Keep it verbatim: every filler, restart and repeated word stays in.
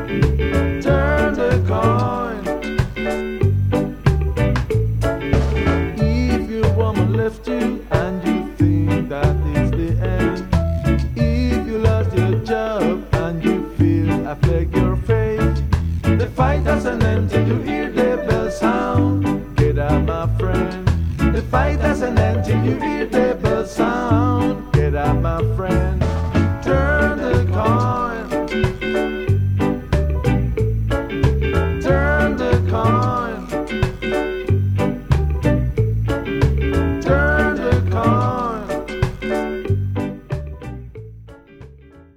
Turn the coin. If your woman left you and you think that it's the end, if you lost your job and you feel affect your faith, the fight has an end till you hear the bell sound. Get up, my friend. The fight has an end till you hear the bell sound. Get up, my friend.